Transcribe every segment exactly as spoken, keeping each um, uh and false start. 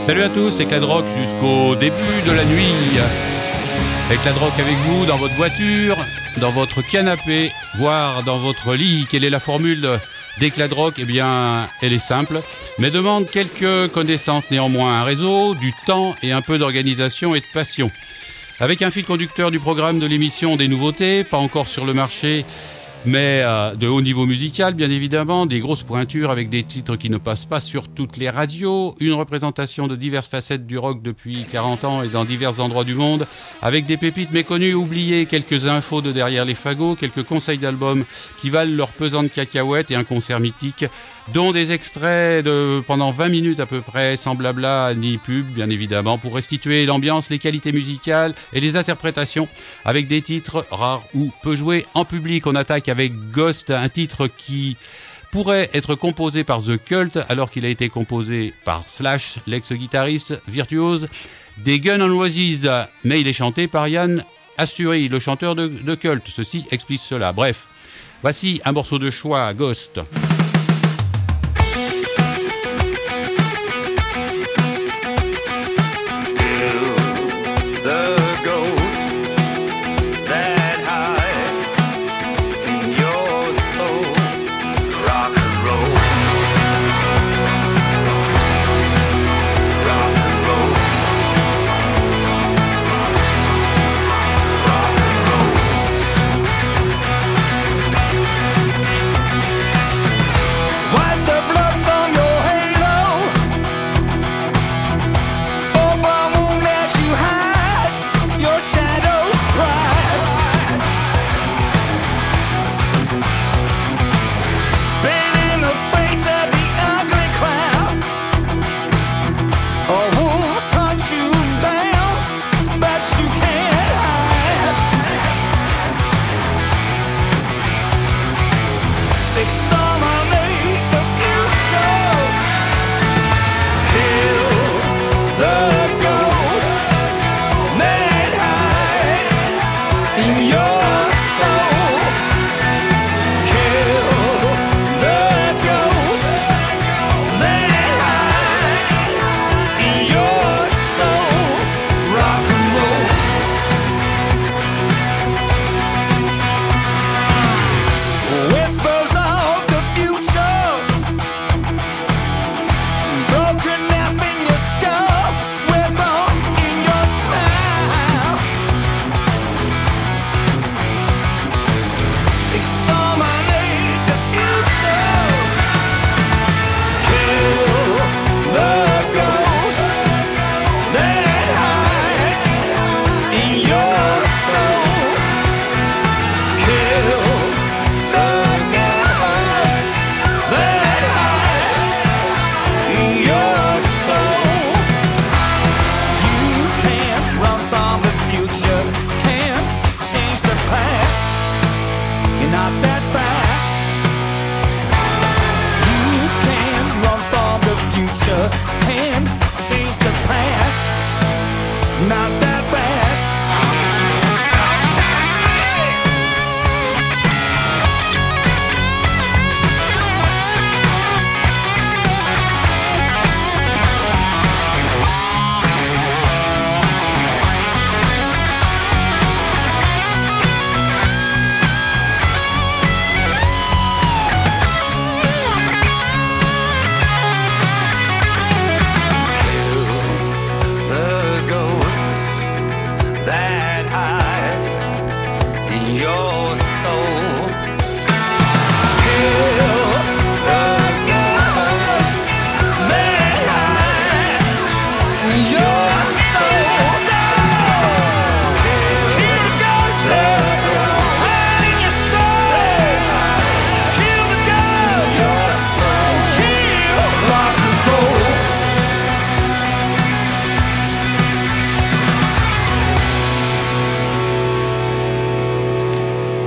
Salut à tous, c'est Cladrock jusqu'au début de la nuit. Avec Cladrock avec vous dans votre voiture, dans votre canapé, voire dans votre lit. Quelle est la formule des Cladrock ? Eh bien, elle est simple, mais demande quelques connaissances néanmoins. Un réseau, du temps et un peu d'organisation et de passion. Avec un fil conducteur du programme de l'émission, des nouveautés, pas encore sur le marché, mais euh, de haut niveau musical, bien évidemment, des grosses pointures avec des titres qui ne passent pas sur toutes les radios, une représentation de diverses facettes du rock depuis quarante ans et dans divers endroits du monde, avec des pépites méconnues, oubliées, quelques infos de derrière les fagots, quelques conseils d'albums qui valent leur pesant de cacahuètes et un concert mythique, dont des extraits de pendant vingt minutes à peu près, sans blabla ni pub, bien évidemment, pour restituer l'ambiance, les qualités musicales et les interprétations, avec des titres rares ou peu joués en public. On attaque avec Ghost, un titre qui pourrait être composé par The Cult, alors qu'il a été composé par Slash, l'ex-guitariste virtuose des Guns N' Roses, mais il est chanté par Yann Asturi, le chanteur de, de Cult. Ceci explique cela. Bref, voici un morceau de choix, Ghost.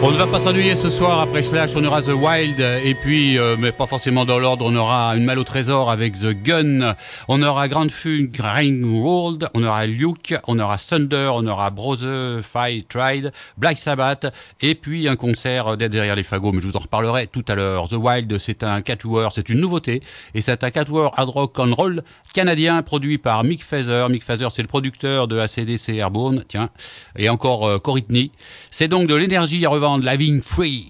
On ne va pas s'ennuyer ce soir. Après Slash, on aura The Wild. Et puis, euh, mais pas forcément dans l'ordre, on aura une Malle au trésor avec The Gun. On aura Grand Funk, Rain World. On aura Luke. On aura Thunder. On aura Brother, Fight, Tried, Black Sabbath. Et puis, un concert d'être derrière les fagots. Mais je vous en reparlerai tout à l'heure. The Wild, c'est un quatuor. C'est une nouveauté. Et c'est un quatuor hard rock and roll canadien produit par Mick Fazer. Mick Fazer, c'est le producteur de A C D C Airborne. Tiens. Et encore euh, Coritney. C'est donc de l'énergie à revendre. Living Free.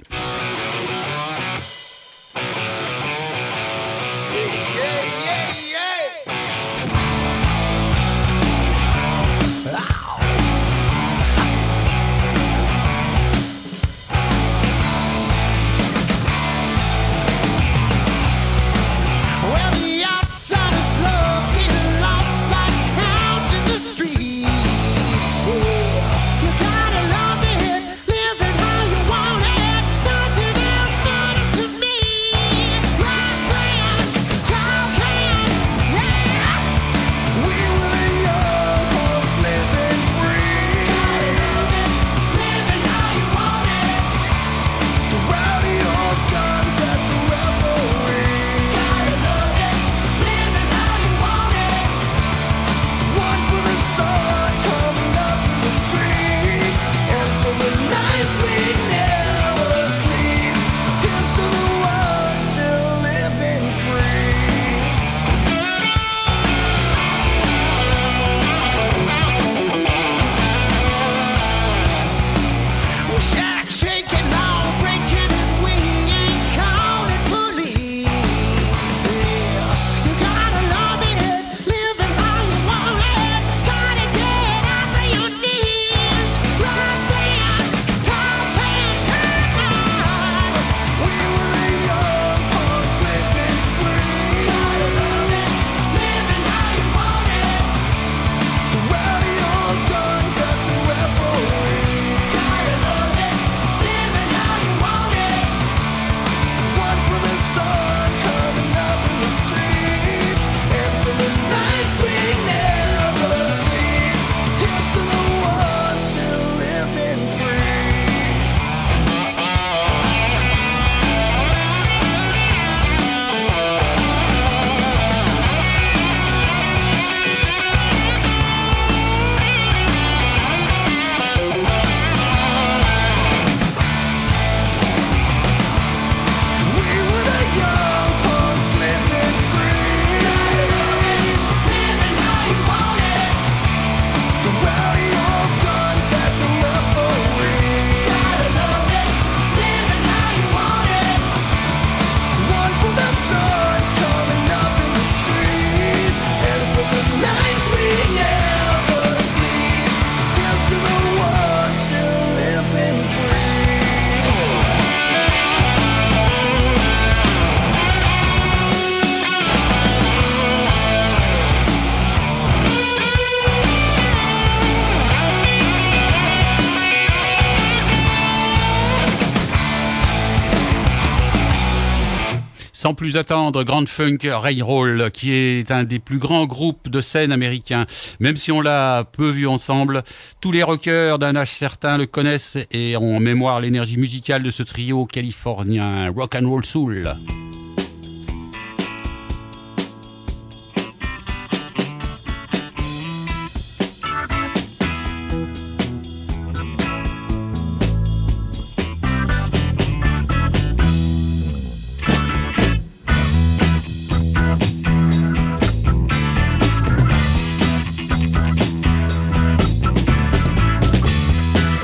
Sans plus attendre, Grand Funk Railroad, qui est un des plus grands groupes de scène américains. Même si on l'a peu vu ensemble, tous les rockers d'un âge certain le connaissent et ont en mémoire l'énergie musicale de ce trio californien Rock and Roll Soul.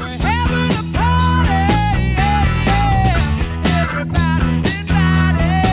Everybody's invited.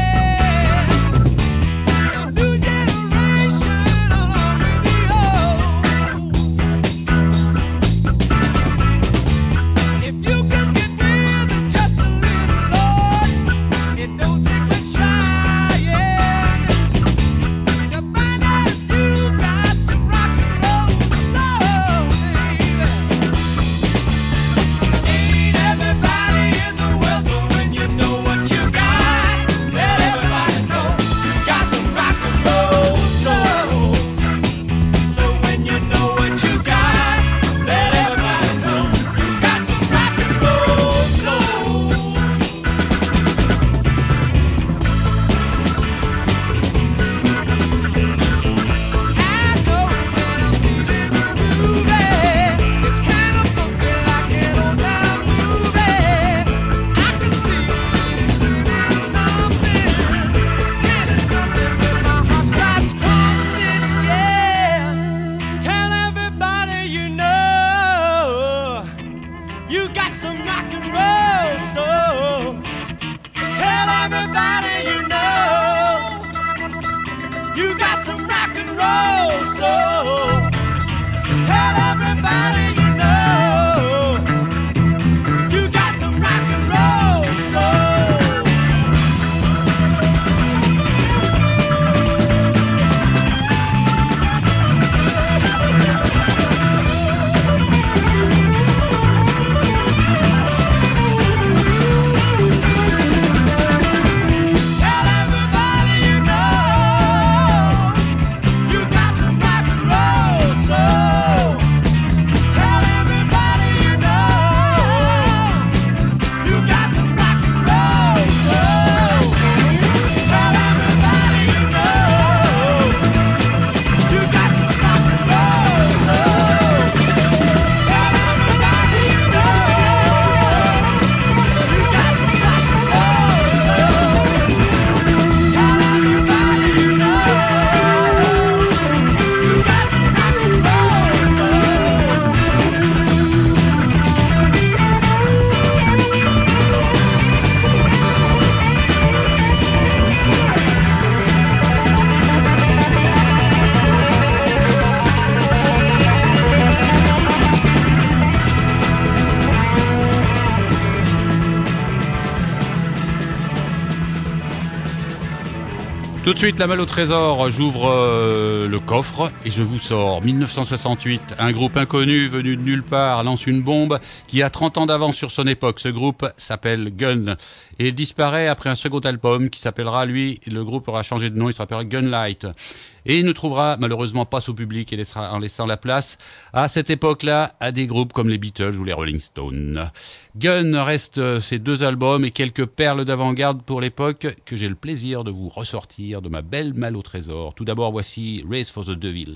Tout de suite, la malle au trésor, j'ouvre euh, le coffre et je vous sors dix-neuf cent soixante-huit. Un groupe inconnu venu de nulle part lance une bombe qui a trente ans d'avance sur son époque. Ce groupe s'appelle Gun et il disparaît après un second album qui s'appellera, lui, le groupe aura changé de nom, il s'appellera Gunlight. Et il ne trouvera malheureusement pas son public et laissera, en laissant la place à cette époque-là à des groupes comme les Beatles ou les Rolling Stones. Gun reste ces deux albums et quelques perles d'avant-garde pour l'époque que j'ai le plaisir de vous ressortir de ma belle malle au trésor. Tout d'abord, voici Race for the Devil.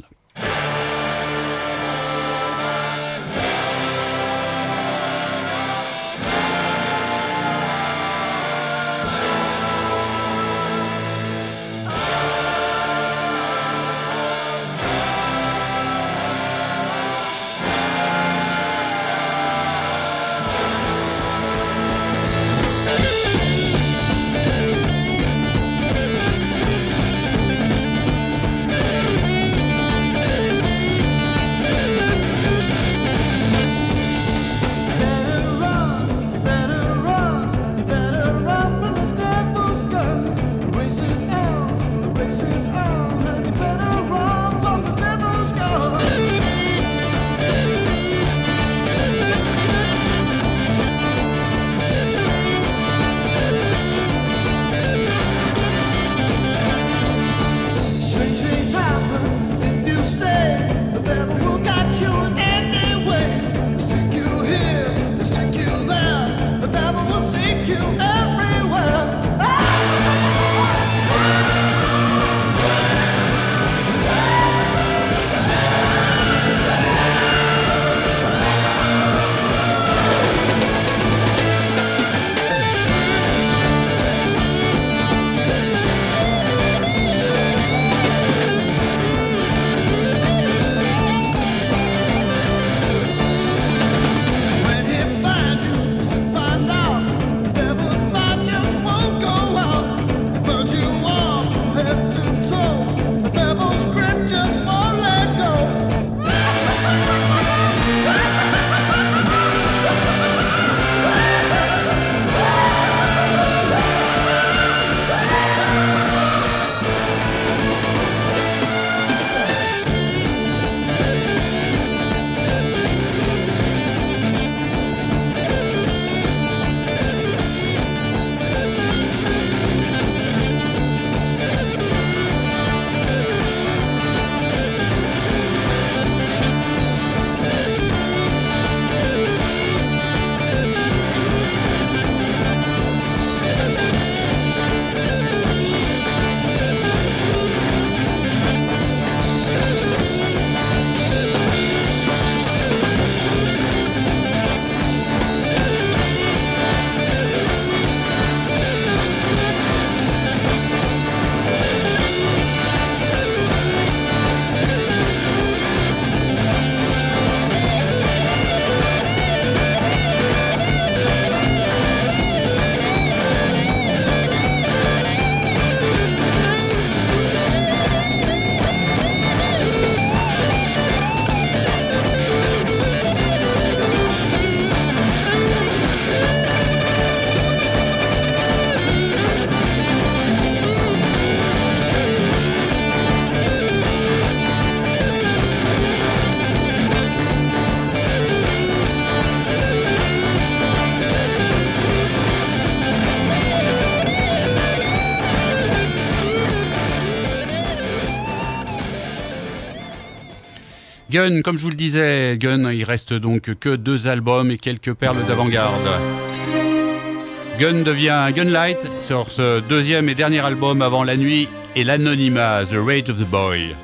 Gun, comme je vous le disais, Gun, il reste donc que deux albums et quelques perles d'avant-garde. Gun devient Gunlight sur ce deuxième et dernier album avant la nuit et l'anonymat, The Rage of the Boy.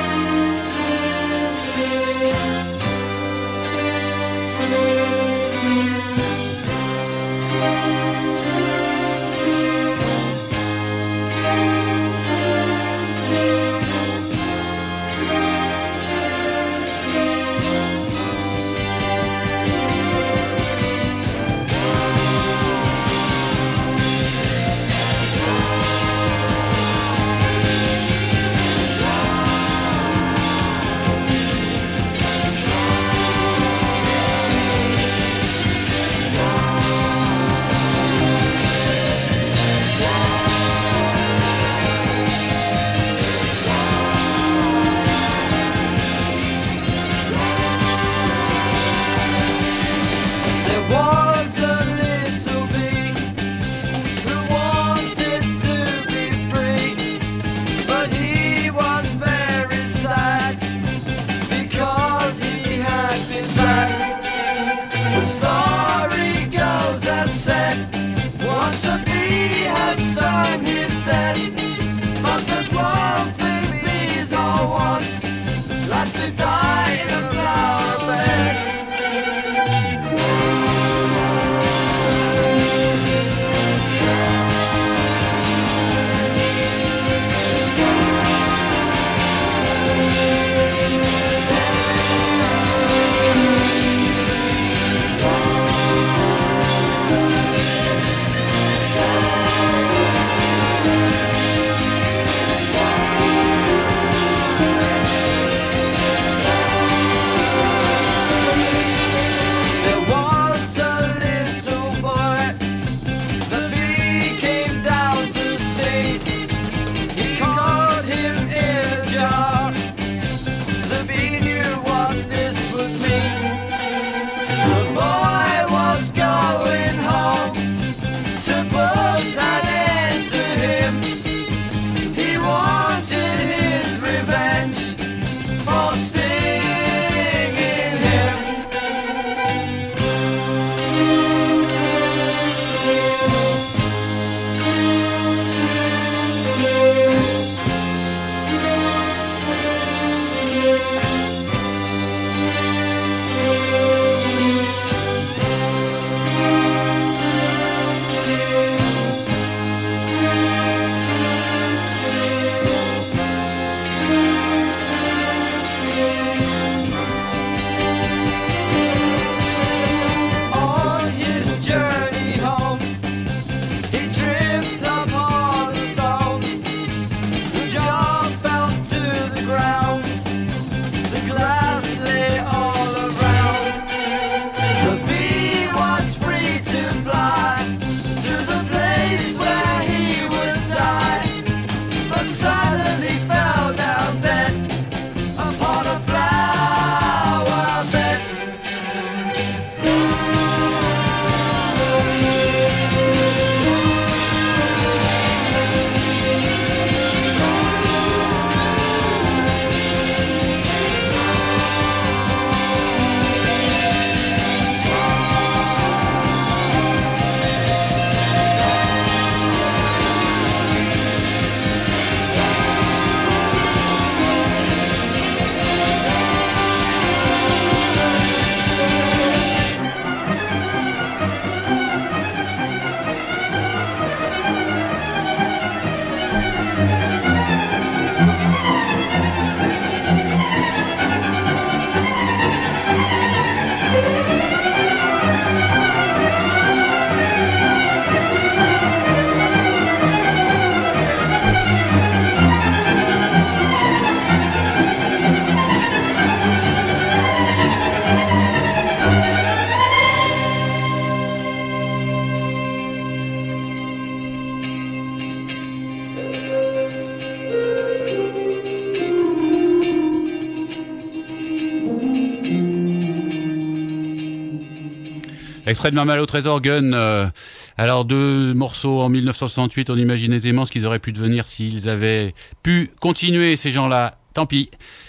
Extrait de Normal au Trésor, Gun. Euh, alors deux morceaux en mille neuf cent soixante-huit, on imagine aisément ce qu'ils auraient pu devenir s'ils avaient pu continuer, ces gens-là. Tant pis.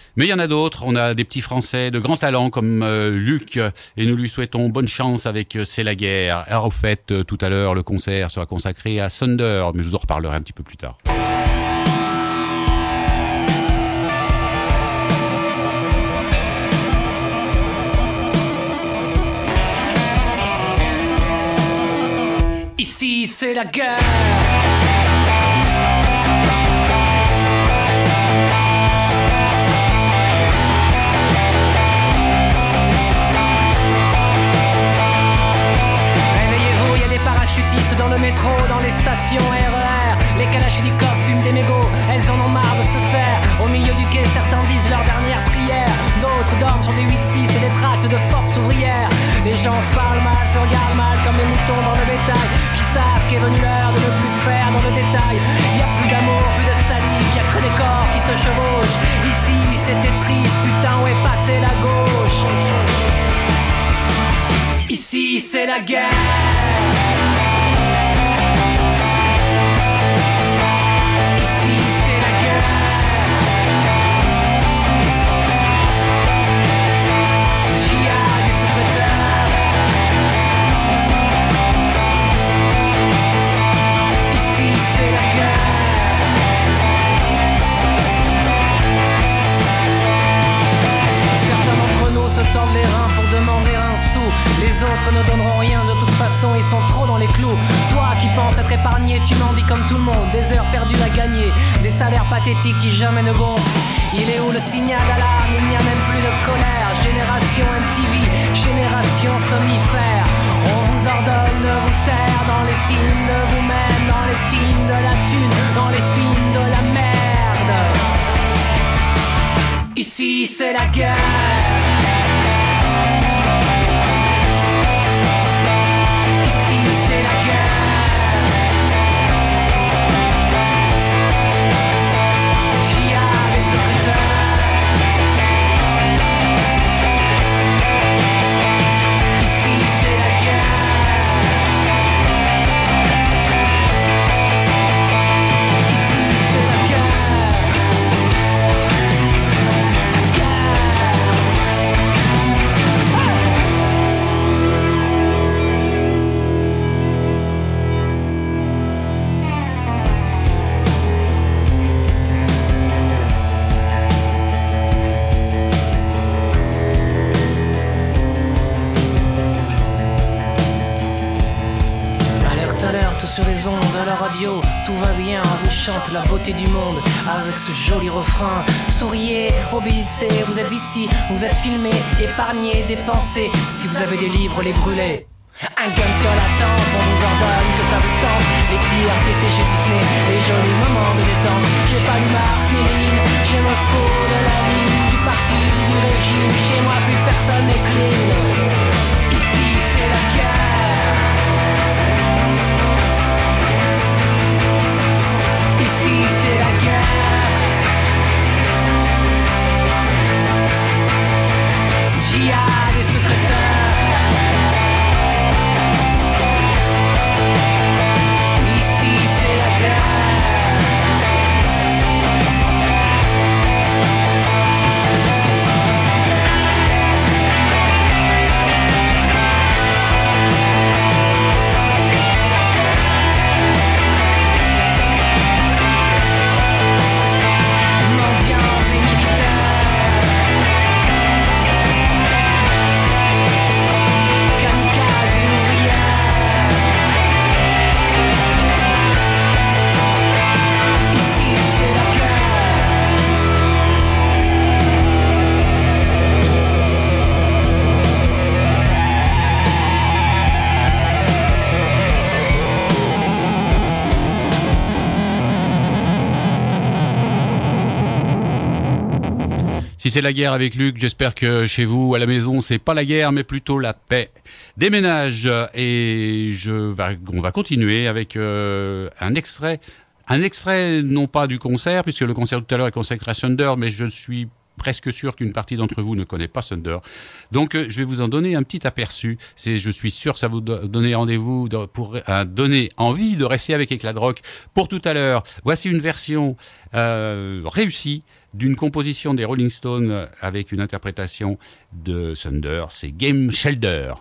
Mais il y en a d'autres, on a des petits Français de grands talents comme euh, Luc, et nous lui souhaitons bonne chance avec euh, C'est la guerre. Alors au fait, euh, tout à l'heure, le concert sera consacré à Thunder, mais je vous en reparlerai un petit peu plus tard. Ici c'est la guerre. Réveillez-vous, il y a des parachutistes dans le métro, dans les stations R E R. Les kalachnikovs fument des mégots, elles en ont marre de se taire. Au milieu du quai, certains disent leur dernière prière. D'autres dorment sur des huit six et des tracts de force ouvrière. Les gens se parlent mal, se regardent mal comme les moutons dans le bétail, qui savent qu'est venue l'heure de ne plus faire dans le détail. Y a plus d'amour, plus de salive, y a que des corps qui se chevauchent. Ici c'était triste, putain où est passée la gauche. Ici c'est la guerre. Tendent les reins pour demander un sou. Les autres ne donneront rien, de toute façon ils sont trop dans les clous. Toi qui penses être épargné, tu m'en dis comme tout le monde. Des heures perdues à gagner, des salaires pathétiques qui jamais ne gonflent. Il est où le signal d'alarme? Il n'y a même plus de colère. Génération M T V, génération somnifère. On vous ordonne de vous taire dans l'estime de vous-même, dans l'estime de la thune, dans l'estime de la merde. Ici c'est la guerre. Sur les ondes à la radio, tout va bien, on vous chante la beauté du monde avec ce joli refrain. Souriez, obéissez, vous êtes ici, vous êtes filmés, épargnés, dépensés. Si vous avez des livres, les brûlez. Un gun sur la tempe, on vous ordonne que ça vous tente. Les pires tétés chez Disney, les jolis moments de détente. J'ai pas lu Marx ni Lénine, je me fous de la ligne du parti, du régime. Chez moi plus personne n'est clean. Ici c'est la guerre. Ici c'est la guerre. Djihad et secrétaire. Ici c'est la guerre. Si c'est la guerre avec Luc, j'espère que chez vous, à la maison, c'est pas la guerre, mais plutôt la paix. Déménage, et je va, on va continuer avec euh, un extrait, un extrait non pas du concert, puisque le concert tout à l'heure est consacré à Thunder, mais je suis presque sûr qu'une partie d'entre vous ne connaît pas Thunder. Donc, euh, je vais vous en donner un petit aperçu. C'est, je suis sûr que ça vous do- donner rendez-vous de, pour euh, donner envie de rester avec Éclat de Rock pour tout à l'heure. Voici une version euh, réussie d'une composition des Rolling Stones avec une interprétation de Thunder. C'est Game Shelter.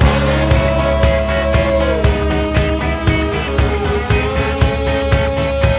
Thank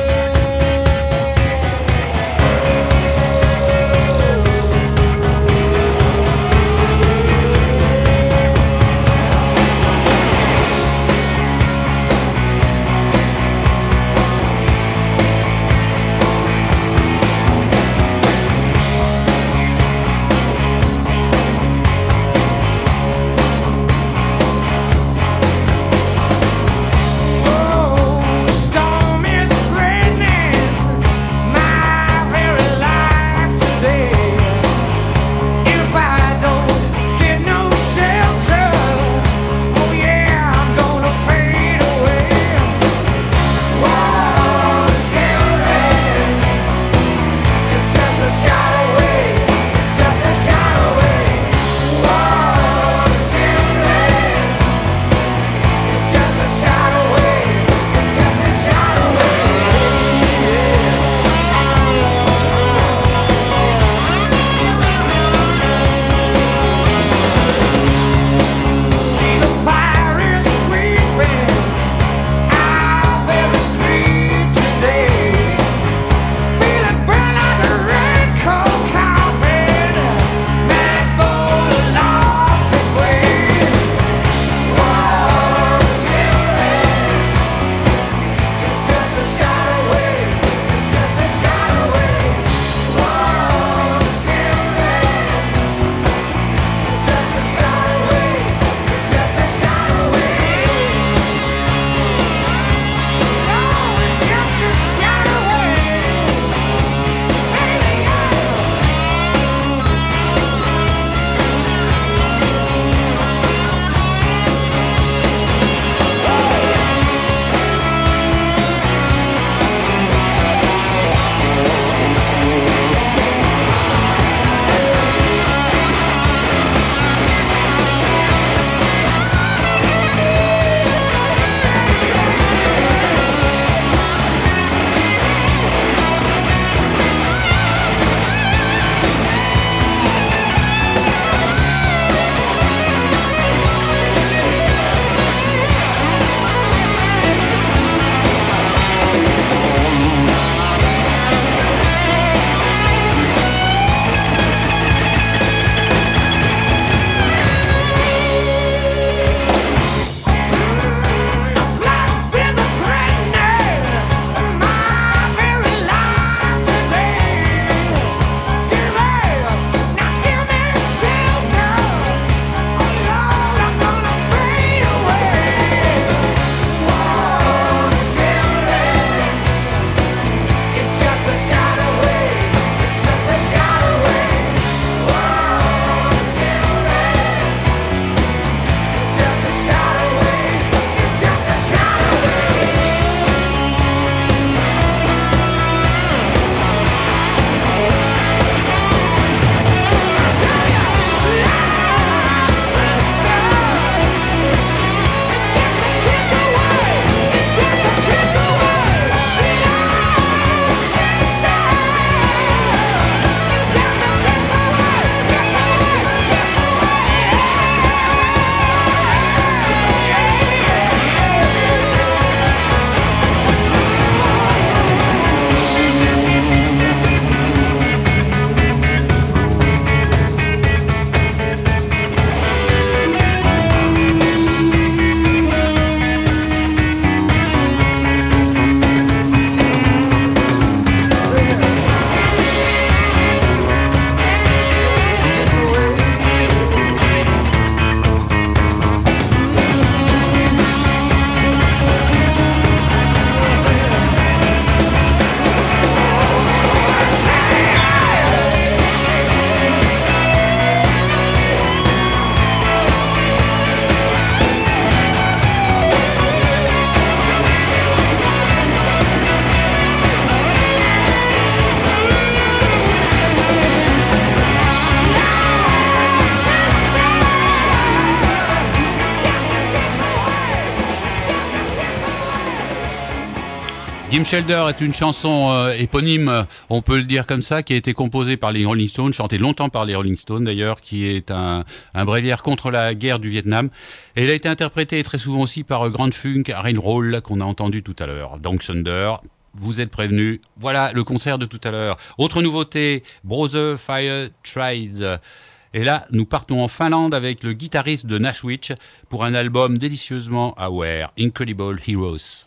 Jim Shelter est une chanson euh, éponyme, on peut le dire comme ça, qui a été composée par les Rolling Stones, chantée longtemps par les Rolling Stones d'ailleurs, qui est un, un bréviaire contre la guerre du Vietnam. Et elle a été interprétée très souvent aussi par euh, Grand Funk, Rain Roll, qu'on a entendu tout à l'heure. Donc Thunder, vous êtes prévenus. Voilà le concert de tout à l'heure. Autre nouveauté, Brother Fire Tried. Et là, nous partons en Finlande avec le guitariste de Nashwitch pour un album délicieusement aware, Incredible Heroes.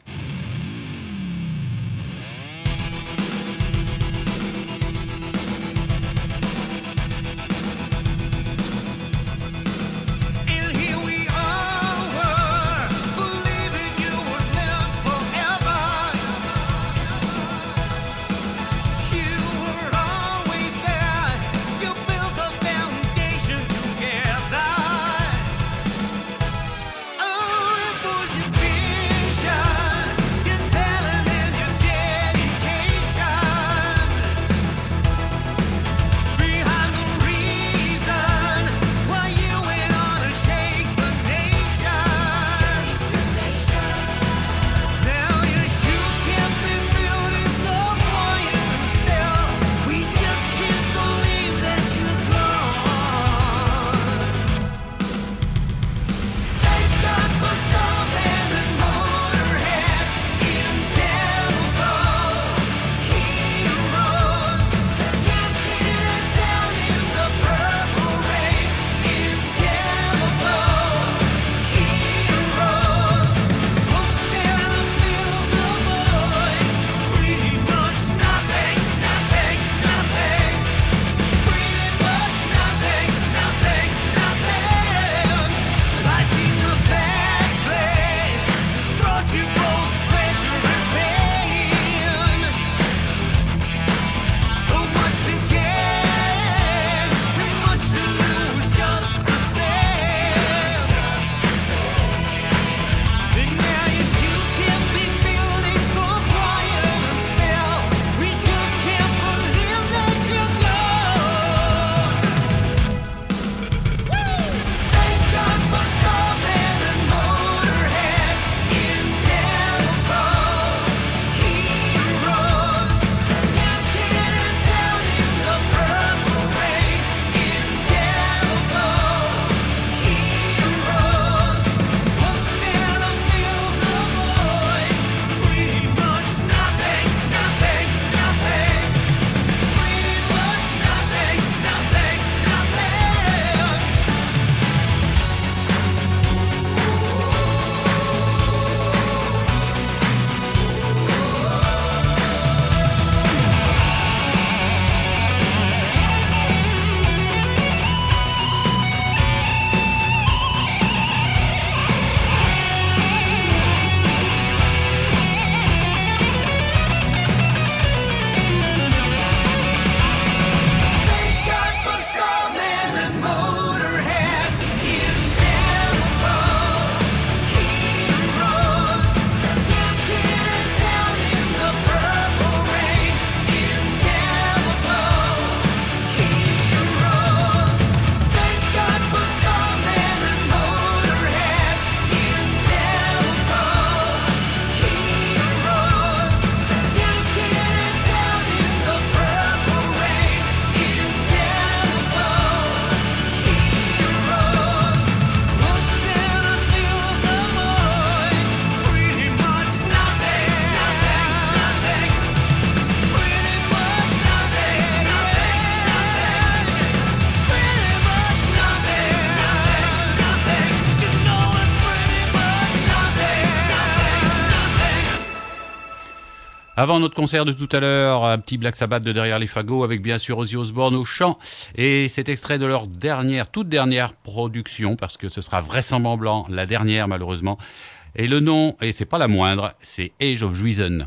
Avant notre concert de tout à l'heure, un petit Black Sabbath de Derrière les fagots avec bien sûr Ozzy Osbourne au chant et cet extrait de leur dernière, toute dernière production parce que ce sera vraisemblablement la dernière malheureusement. Et le nom, et c'est pas la moindre, c'est Age of Reason.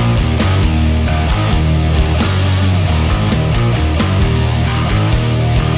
Thank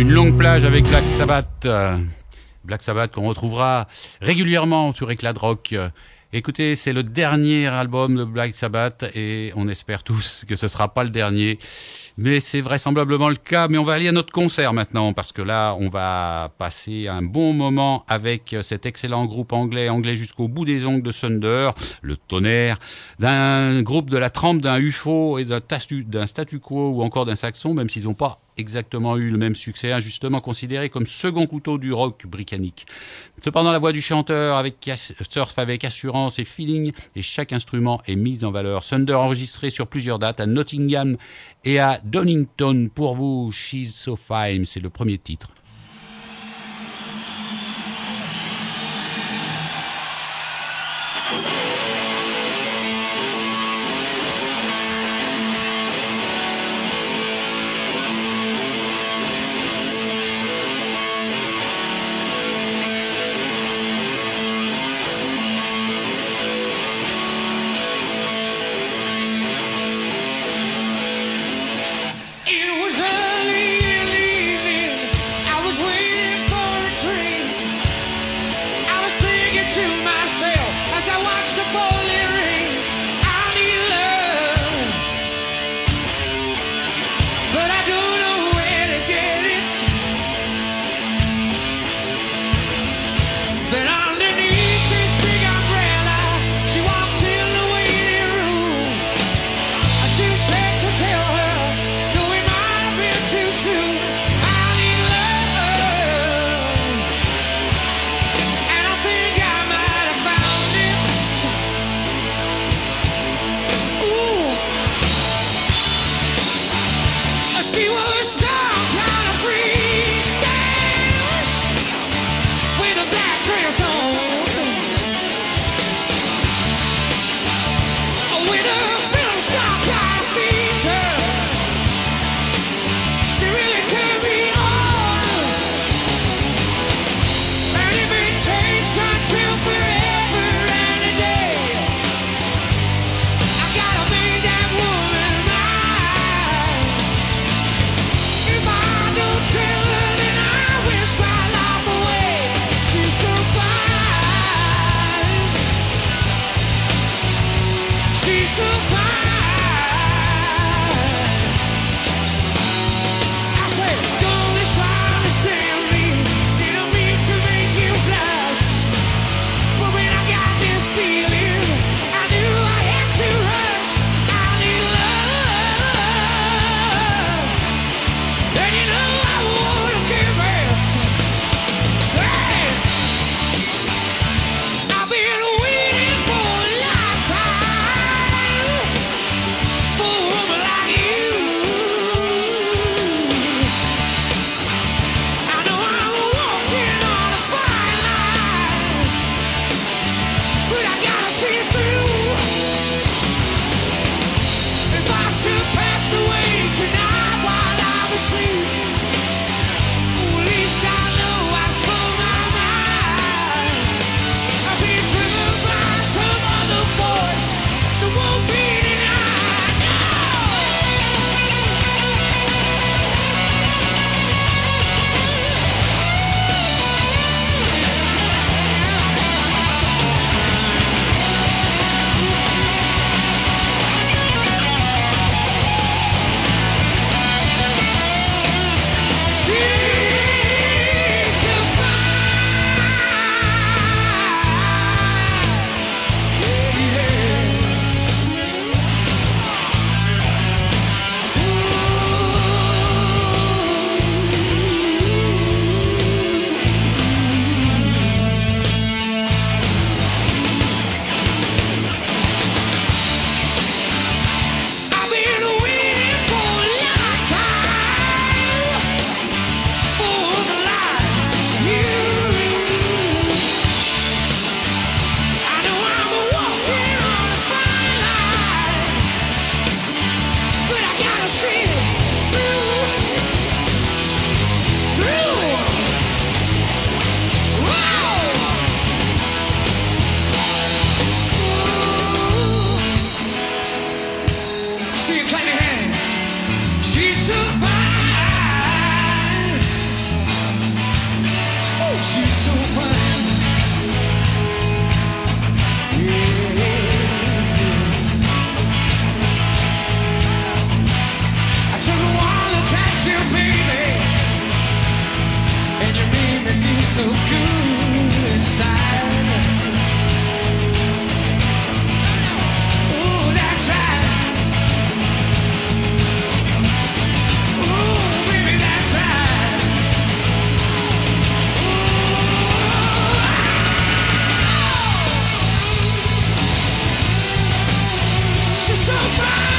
une longue plage avec Black Sabbath. Black Sabbath qu'on retrouvera régulièrement sur Éclat de Rock. Écoutez, c'est le dernier album de Black Sabbath et on espère tous que ce sera pas le dernier. Mais c'est vraisemblablement le cas. Mais on va aller à notre concert maintenant parce que là, on va passer un bon moment avec cet excellent groupe anglais, anglais jusqu'au bout des ongles de Thunder, le tonnerre, d'un groupe de la trempe d'un U F O et d'un, tastu, d'un statu quo ou encore d'un saxon, même s'ils n'ont pas exactement eu le même succès, injustement considéré comme second couteau du rock britannique. Cependant, la voix du chanteur avec, surfe avec assurance et feeling et chaque instrument est mis en valeur. Thunder enregistré sur plusieurs dates à Nottingham et à Donington. Pour vous, She's So Fine, c'est le premier titre. To myself as I watch so good inside. Oh, that's right. Oh, baby, that's right. Oh, she's so fine.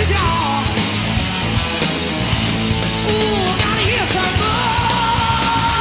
Ooh, gotta hear some more.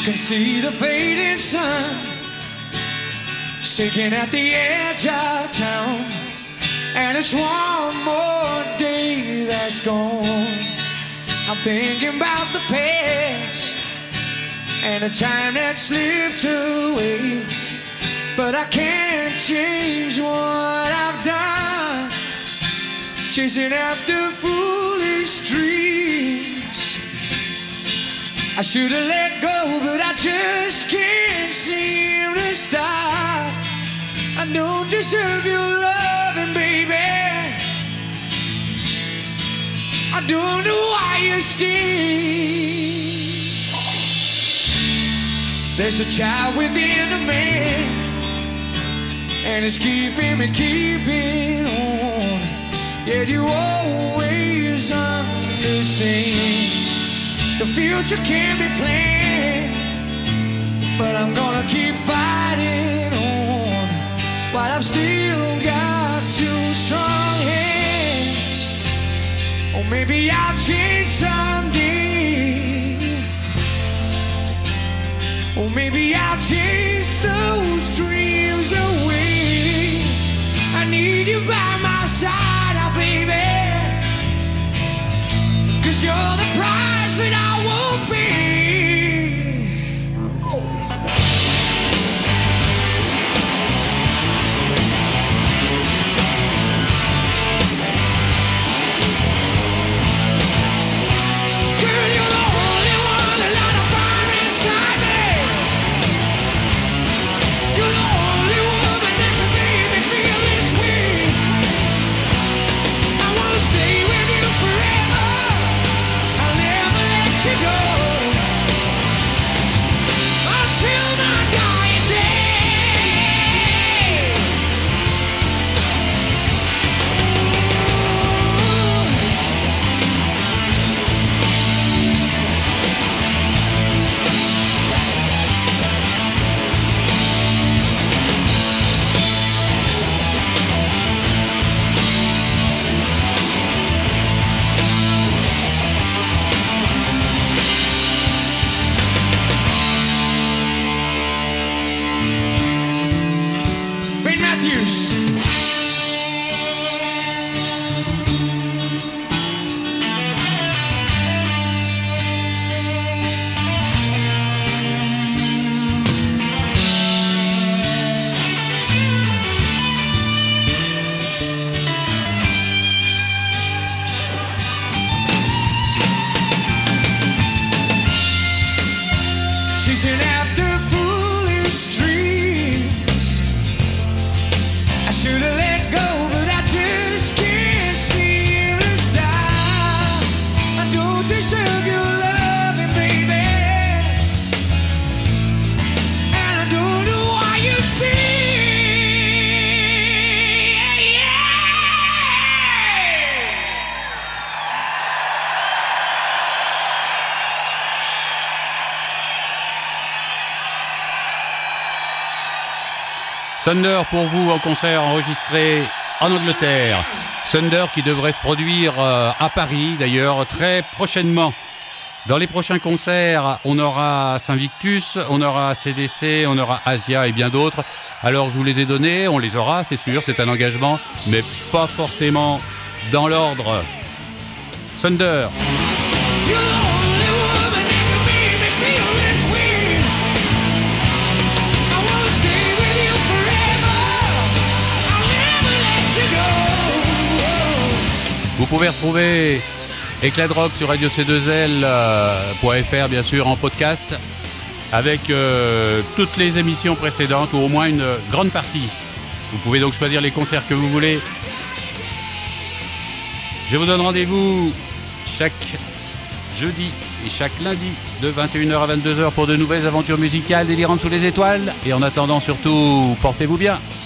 can see the fading sun shaking at the edge of town, and it's one more day that's gone. I'm thinking about the past and the time that slipped away, but I can't change what I've done, chasing after foolish dreams. I should have let go, but I just can't seem to stop. I don't deserve your loving, baby. I don't know why you stay. There's a child within a man, and it's keeping me, keeping on. Yet you always understand the future can't be planned, but I'm gonna keep fighting on while I've still got two strong hands. Or maybe I'll change someday, or maybe I'll chase those dreams away. I need you by my side, oh baby, 'cause you're the prize that I won't pay. Girl, you're the only one that light a fire inside me. You're the only woman that can make me feel this way. I wanna stay with you forever. I'll never let you go until my dying day. Ben Matthews. Chasing after foolish dreams. I should have let go, but I just can't seem to stop. I don't deserve your loving, baby, and I don't know why you stay. Thunder pour vous en concert enregistré en Angleterre. Thunder qui devrait se produire euh, à Paris d'ailleurs très prochainement. Dans les prochains concerts, on aura Saint-Victus, on aura C D C, on aura Asia et bien d'autres. Alors je vous les ai donnés, on les aura, c'est sûr, c'est un engagement, mais pas forcément dans l'ordre. Thunder. You're the only woman that can make me feel this way. I wanna stay with you forever. I'll never let you go. Vous pouvez retrouver Éclat de rock sur radio c deux l point f r bien sûr en podcast avec euh, toutes les émissions précédentes ou au moins une grande partie. Vous pouvez donc choisir les concerts que vous voulez. Je vous donne rendez-vous chaque jeudi et chaque lundi de vingt et une heures à vingt-deux heures pour de nouvelles aventures musicales délirantes sous les étoiles. Et en attendant surtout, portez-vous bien.